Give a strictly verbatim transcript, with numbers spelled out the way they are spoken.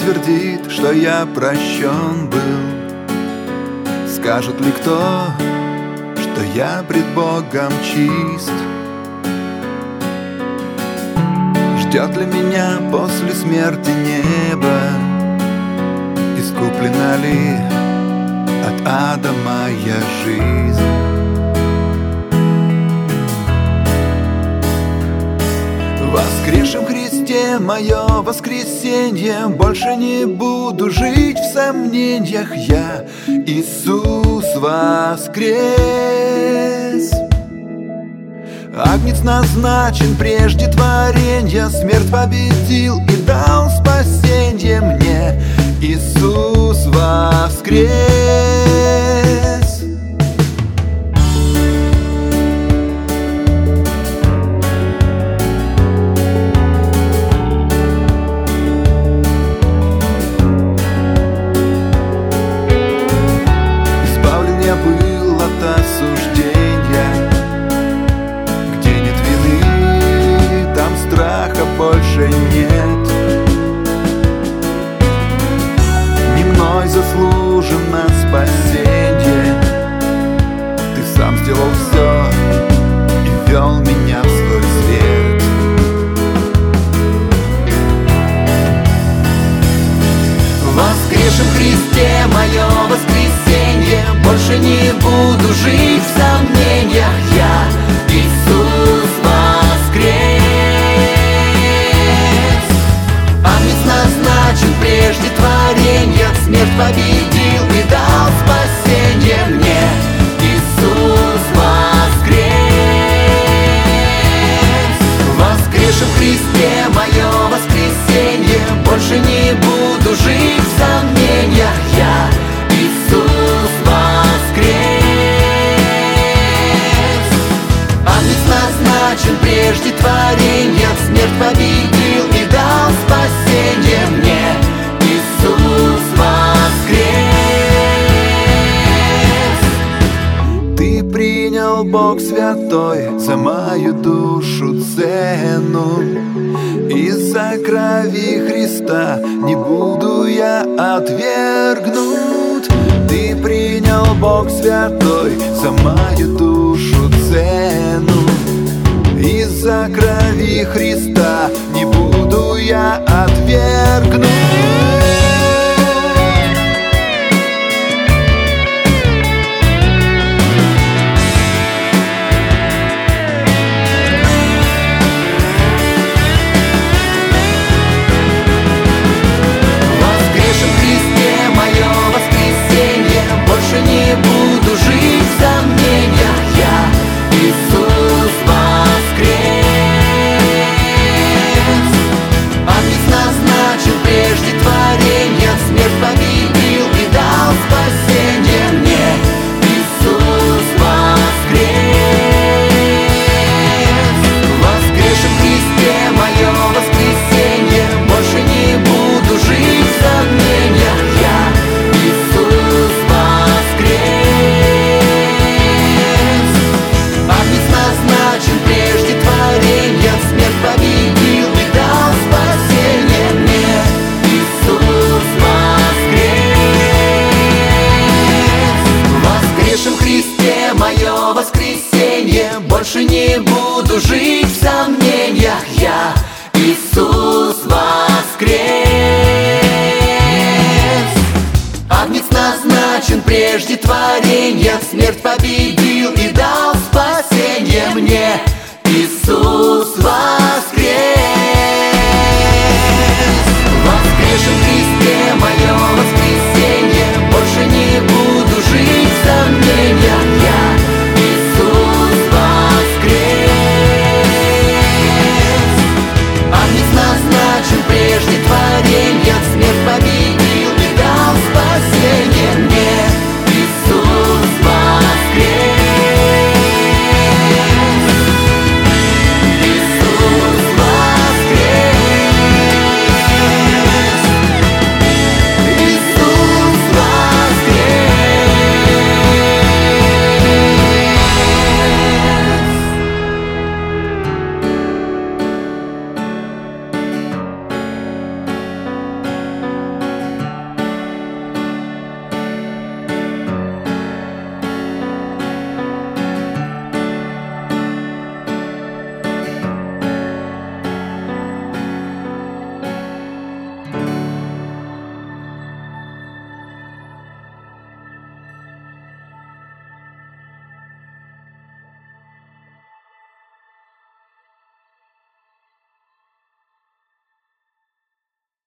подтвердит, что я прощен был? Скажет ли кто, что я пред Богом чист? Ждет ли меня после смерти небо? Искуплена ли от ада моя жизнь? В воскресшем Христе мое воскресенье, больше не буду жить в сомнениях я. Иисус воскрес. Агнец назначен прежде творенья, смерть победил и дал спасенье мне. Иисус воскрес. Избавлен я был от осуждения. Где нет вины, там страха больше нет. Не мной заслужено спасенье. Ты сам сделал все и вел меня в свой свет. В воскресшем Христе мое воскресенье, больше не буду жить в сомнениях я. Иисус воскрес. Агнец назначен прежде творенья, смерть победил и дал спасенье мне. Иисус воскрес. В воскресшем Христе мое воскресенье, больше не буду жить в сомнениях я. Иисус воскрес. Агнец назначен прежде творенья, смерть победил и дал спасенье мне. Иисус воскрес. Ты принял, Бог святой, за мою душу цену. Из-за крови Христа не буду я отвергнут. Ты принял, Бог святой, за мою душу цену. Из-за крови Христа не буду я отвергнут. Не буду жить в сомнениях я. Иисус воскрес. Агнец назначен прежде творенья, смерть победил и дал спасенье мне. Иисус воскрес. В воскресшем Христе мое воскресенье, больше не буду жить в сомнениях я. Иисус прежде творенья, смерть победил и дал спасенье мне. Иисус воскрес. В воскресшем Христе мое воскресенье, больше не буду жить в сомнениях я. Иисус воскрес. Агнец назначен прежде творенья, смерть победил и дал спасенье мне. Иисус воскрес.